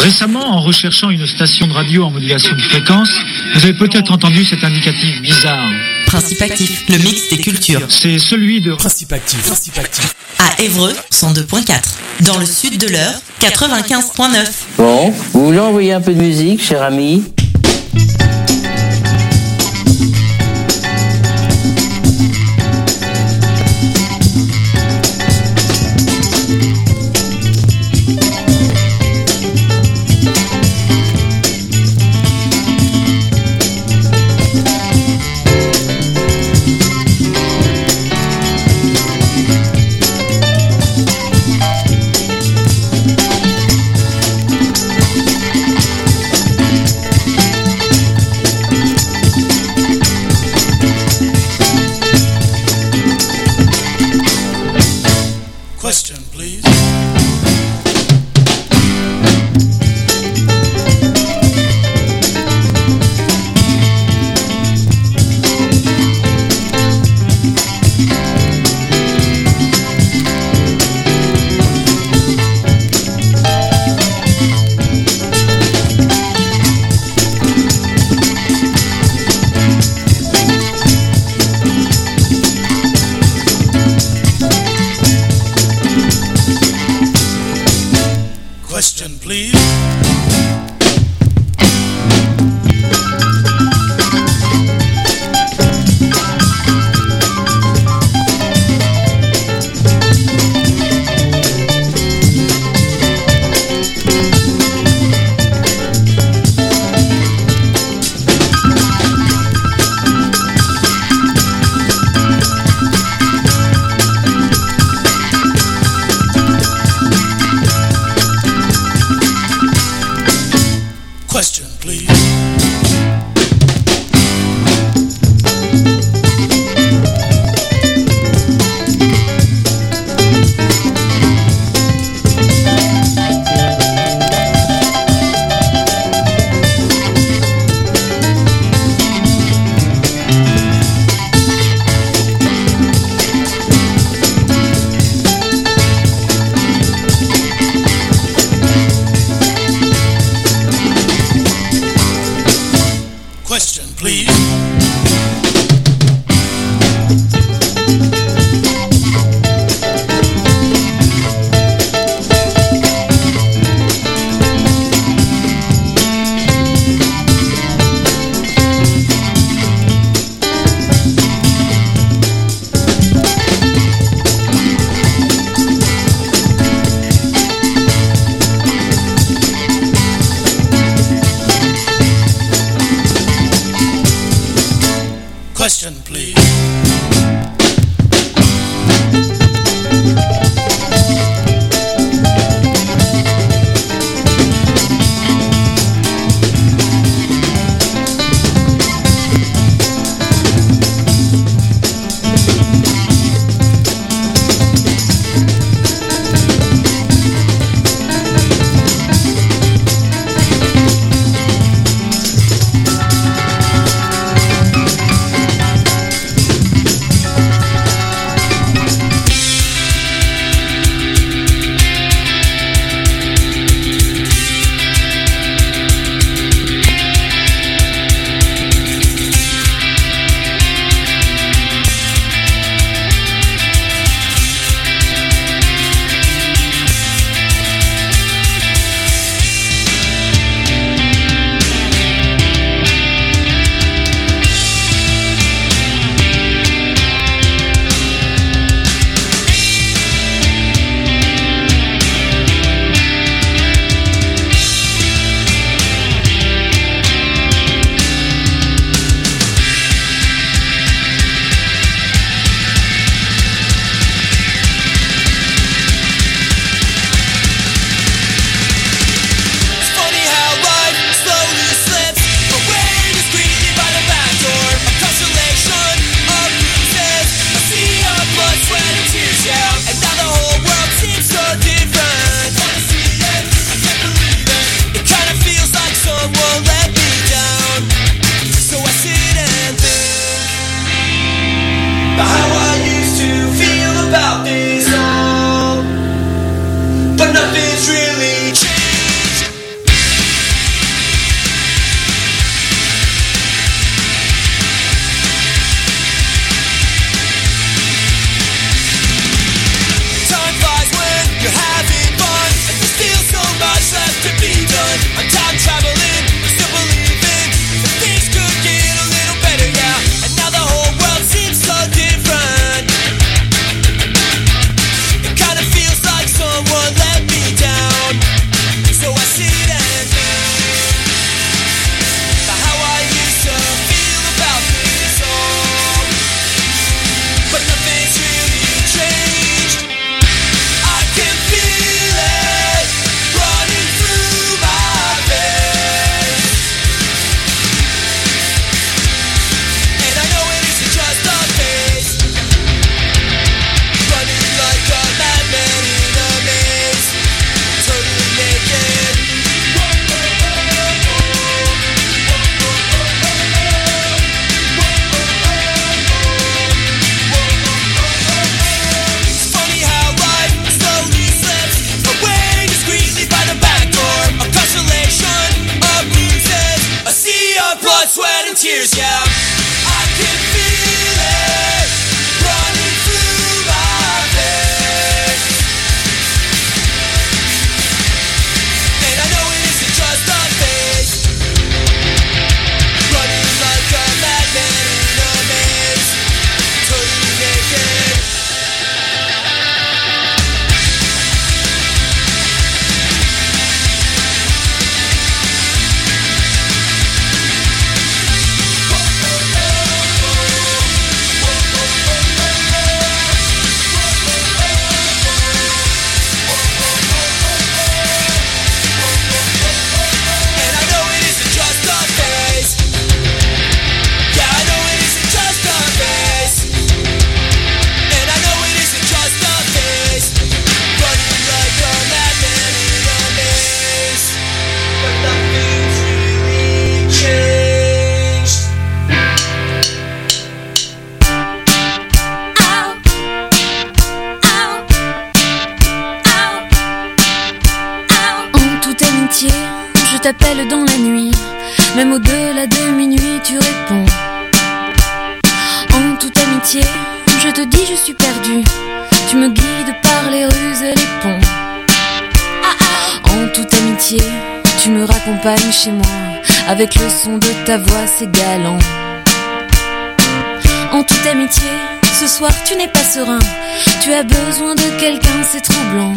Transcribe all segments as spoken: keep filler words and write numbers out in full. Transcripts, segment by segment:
Récemment, en recherchant une station de radio en modulation de fréquence, vous avez peut-être entendu cet indicatif bizarre. Principe Actif, le mix des cultures. C'est celui de Principe Actif. Principe Actif. À Évreux, cent deux virgule quatre. Dans le sud de l'Eure, quatre-vingt-quinze virgule neuf. Bon, vous voulez envoyer un peu de musique, cher ami ? Question, please. tears, yeah. I can feel it running through my veins, and I know it isn't just a phase. Running like a madman in a maze, totally naked. Je t'appelle dans la nuit, même au-delà de minuit tu réponds. En toute amitié, je te dis je suis perdu, tu me guides par les rues et les ponts. En toute amitié, tu me raccompagnes chez moi, avec le son de ta voix c'est galant. En toute amitié, ce soir tu n'es pas serein, tu as besoin de quelqu'un, c'est troublant.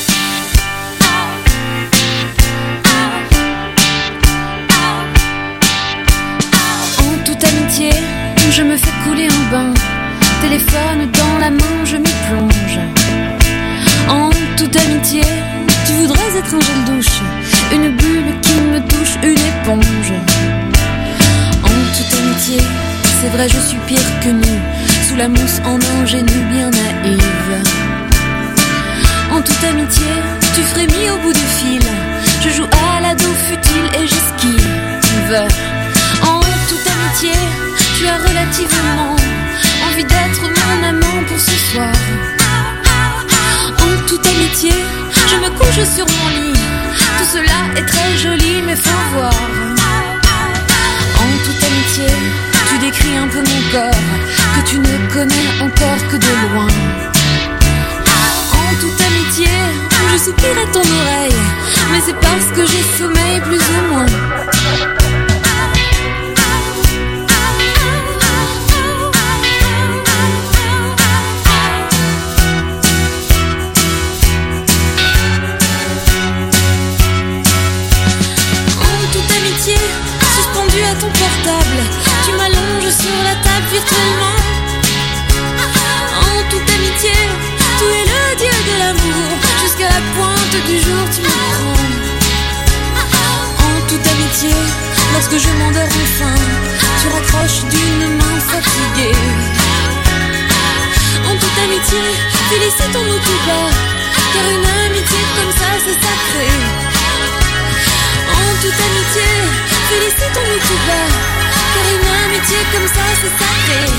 Amitié, je me fais couler un bain, téléphone dans la main, je m'y plonge. En toute amitié, tu voudrais être un gel douche, une bulle qui me touche, une éponge. En toute amitié, c'est vrai je suis pire que nu, sous la mousse en ingénue bien naïve. En toute amitié, tu frémis au bout du fil, je joue à l'ado futile et j'esquive. En toute amitié, tu as relativement envie d'être mon amant pour ce soir. En toute amitié, je me couche sur mon lit, tout cela est très joli mais faut voir. En toute amitié, tu décris un peu mon corps, que tu ne connais encore que de loin. En toute amitié, je soupire à ton oreille, mais c'est parce que j'ai sommeil plus ou moins. Suspendu à ton portable, tu m'allonges sur la table virtuellement. En toute amitié, tu es le dieu de l'amour, jusqu'à la pointe du jour tu me prends. En toute amitié, lorsque je m'endors enfin, tu raccroches d'une main fatiguée. En toute amitié, félicitons-nous tout bas, car une amitié comme ça c'est sacré. En toute amitié, félicitons-nous tout bas, car une amitié comme ça c'est sacré.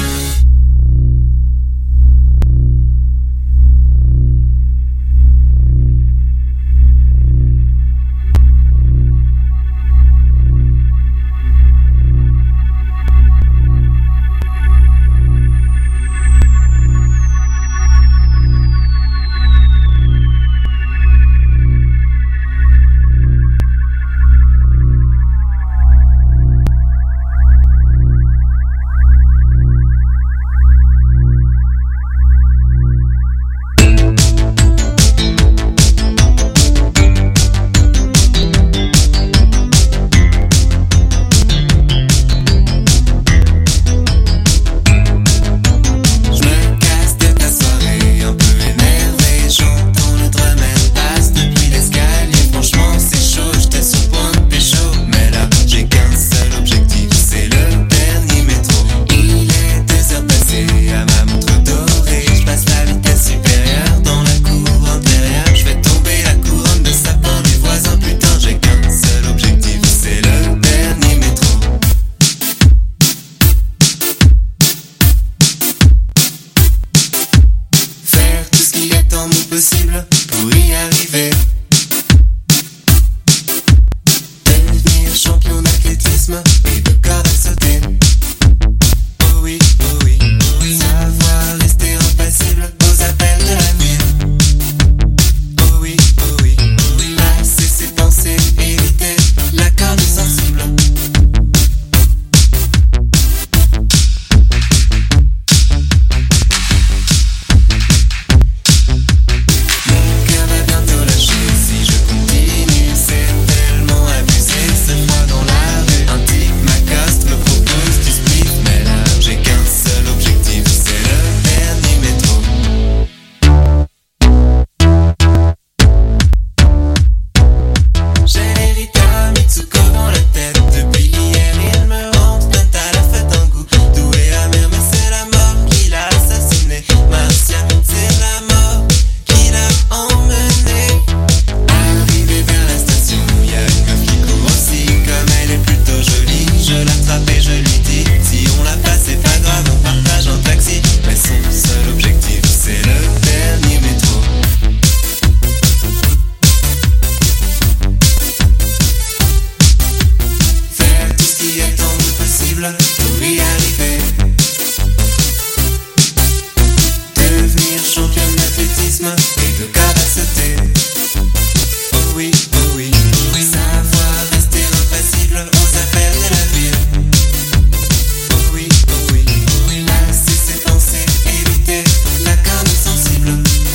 sauter. Oh oui, oh oui, oui. Savoir rester impassible aux appels de la ville. Oh oui, oh oui, oui. Lasser ses pensées, éviter la corde sensible.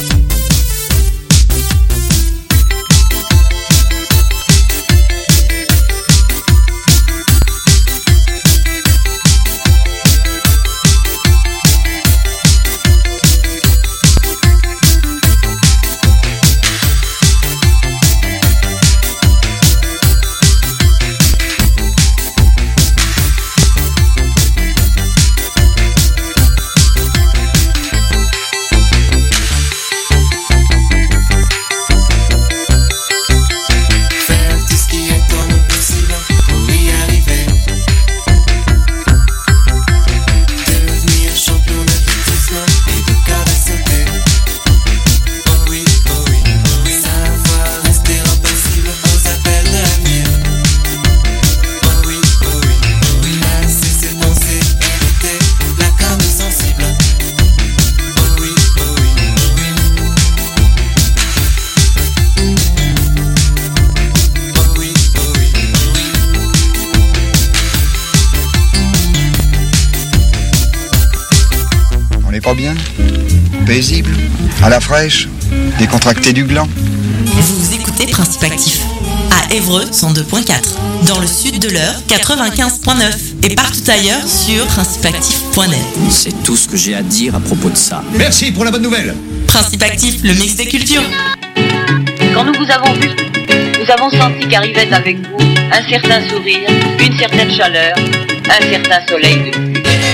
Pas bien, paisible, à la fraîche, décontracté du gland. Vous écoutez Principe Actif à Évreux cent deux point quatre, dans le sud de l'Eure quatre-vingt-quinze point neuf et partout ailleurs sur principe actif point net. C'est tout ce que j'ai à dire à propos de ça. Merci pour la bonne nouvelle. Principe Actif, le mix des cultures. Quand nous vous avons vu, nous avons senti qu'arrivait avec vous un certain sourire, une certaine chaleur, un certain soleil de pluie.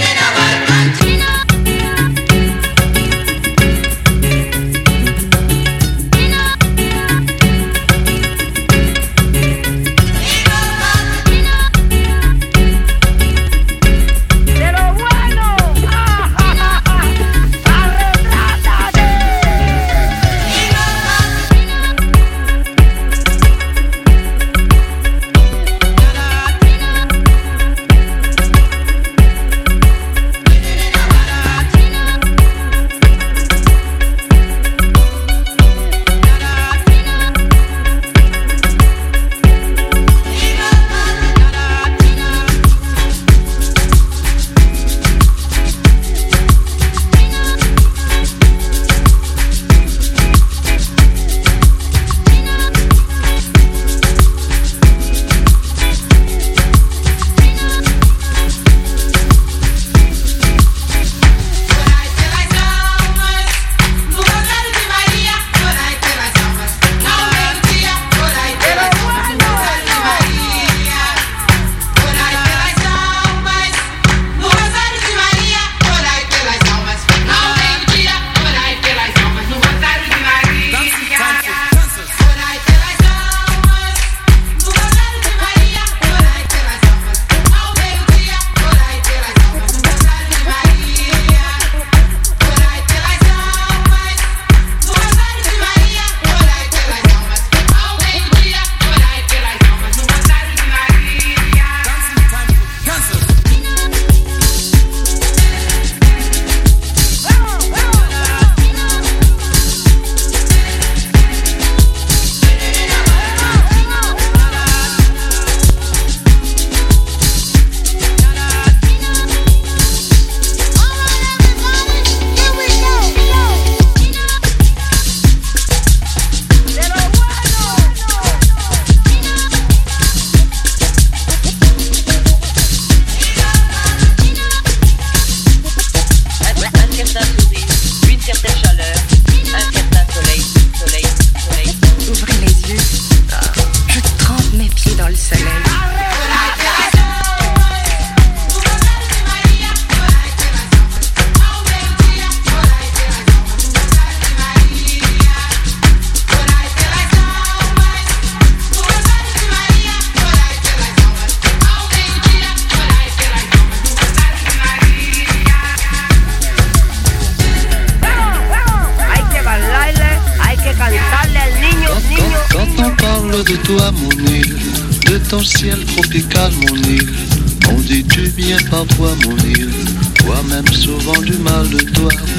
de toi mon île, de ton ciel tropical mon île. On dit du bien parfois mon île, toi-même souvent du mal de toi.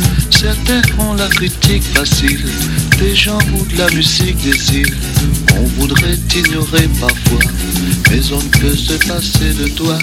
Certains ont la critique facile, des gens ou de la musique des îles. On voudrait t'ignorer parfois, mais on ne peut se passer de toi.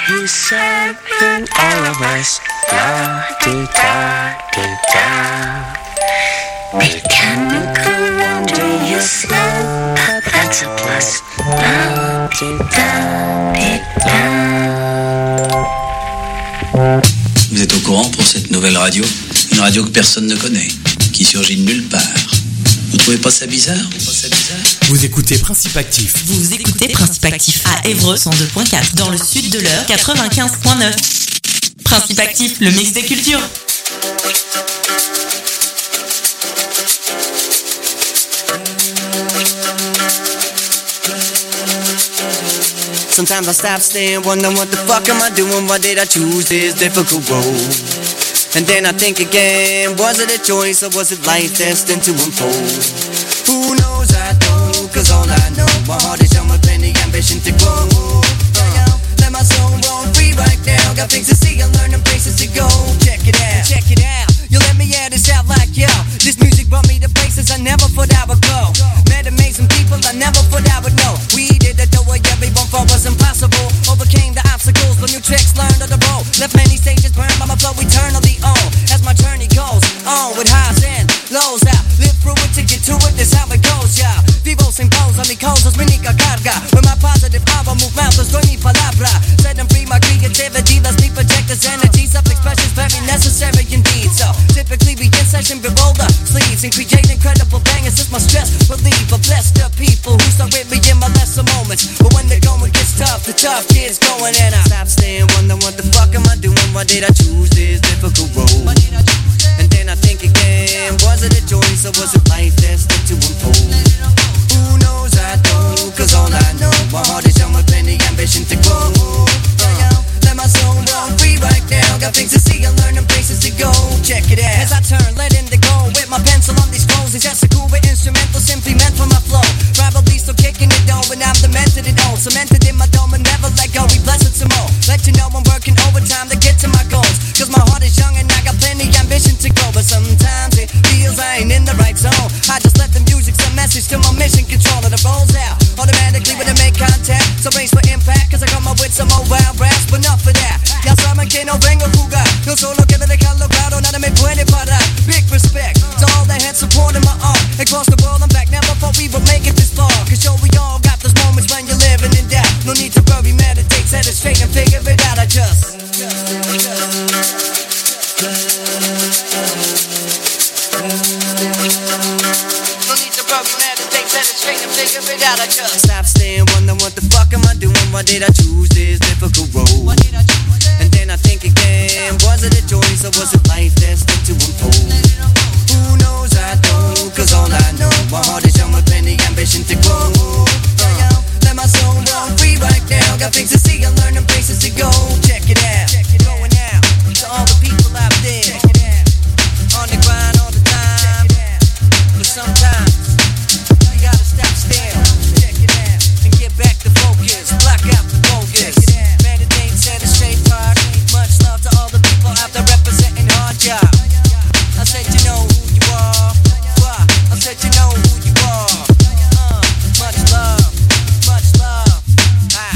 He's serving all of us. La-di-da-di-da. Mechanical wonder, you slow, but that's a plus. La-di-da-di-da. Vous êtes au courant pour cette nouvelle radio? Une radio que personne ne connaît, qui surgit de nulle part. Vous trouvez pas ça bizarre? Pas ça bizarre? Vous écoutez Principe Actif. Vous écoutez Principe Actif à Évreux cent deux point quatre, dans le sud de l'Eure quatre-vingt-quinze point neuf. Principe Actif, le mix des cultures. Sometimes I stop, stand, wonder what the fuck am I doing? Why did I choose this difficult road? And then I think again, was it a choice or was it life destined to unfold? Who knows, I don't, cause all I know, my heart is young with plenty ambition to grow. Uh, let my soul roll free right now, got things to see and learn and places to go. Check it out, check it out, you let me add this out like yo. This music brought me to places I never thought I would go. Met amazing people I never thought I would know. We did it the way everyone thought was impossible. Overcame the obstacles, the new tricks learned on the road. Left many stages burned by my flow eternally on. As my journey goes on with highs and lows, I live through it to get to it, that's how it goes, yeah. Vivo sin pausa, mi cosas, mi única carga. With my positive hour, move mountains, doy mi palabra. Set them free, my creativity, let's be project this energy. Self-expression's very necessary indeed. So, typically we in session, we roll the sleeves and create incredible bangers. It's my stress reliever. Bless the people who stuck with me in my lesser moments. But when the going gets tough, the tough kids going and I stop, stand, wonder what the fuck am I doing? Why did I choose this difficult road? And then I think again, was it a choice or was it life destined to unfold? Who knows, I don't, cause all I know, my heart is young with plenty ambition to grow. Uh, let my soul run free right now, got things to see and learn and places to go. Check it out, as I turn, letting it go, with my pencil on these scrolls. It's just a cool but instrumental, simply meant for my flow. Probably still kicking it though, and I'm demented it all. Cemented in my dome and never let go, we bless it some more. Let you know I'm working overtime to get to my goals. Cause my heart is young and I got plenty ambition to go. But sometimes it feels I ain't in the right zone. I just let the music send message to my mission control. And it rolls out automatically when I make contact. So brace for impact, cause I come up with some old wild raps. But enough of that, ya saben que no vengo a jugar. Yo solo quiero dejarlo claro, nada me puede parar. Big respect to all that had supported my art. Across the world and back, never thought we would make it this far. Cause yo, we all got those moments when you're living in doubt. No need to worry, meditate, set it straight and figure it out. I just No need to worry, meditate, set it straight and figure it out. I just stop, stand, wonder what the fuck am I doing? Why did I choose this difficult road? And then I think again, was it a choice or was it life destined to unfold? Who knows, I don't, cause all I know, my heart is young with plenty ambition to grow. Uh, let my soul run free right now, got things to see and learn and places to go. Check it out, going out to all the people out there, on the grind all the time. But sometimes we gotta stop still, check it out, and get back to focus, block out the focus, meditate, set it straight, park. Much love to all the people out there representing hard job. I said you know who you are. Why? I said you know who you are. Uh, much love, much love. Ah.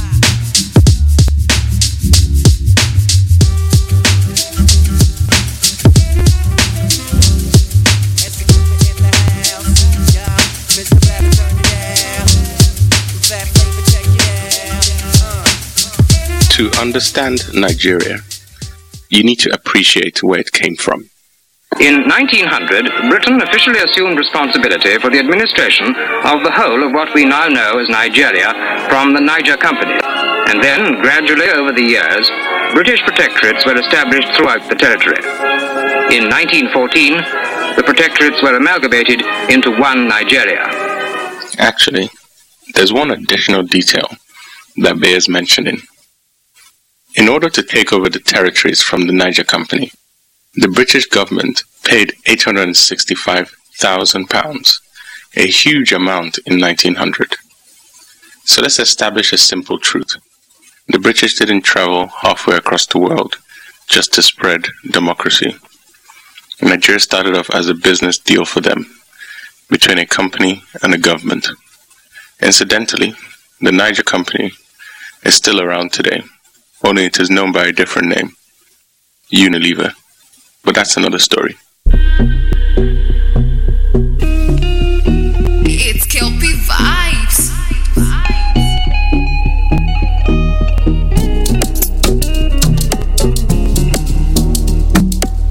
Every group in the house, yeah. Mister Rabbit, turn it down. Fat flavor, check it out. Uh. To understand Nigeria, you need to appreciate where it came from. In nineteen hundred, Britain officially assumed responsibility for the administration of the whole of what we now know as Nigeria from the Niger Company. And then, gradually over the years, British protectorates were established throughout the territory. In nineteen fourteen, the protectorates were amalgamated into one Nigeria. Actually, there's one additional detail that bears mentioning. In order to take over the territories from the Niger Company, the British government paid eight hundred sixty-five thousand pounds, a huge amount in nineteen hundred. So let's establish a simple truth. The British didn't travel halfway across the world just to spread democracy. Nigeria started off as a business deal for them, between a company and a government. Incidentally, the Niger Company is still around today, only it is known by a different name, Unilever. But that's another story.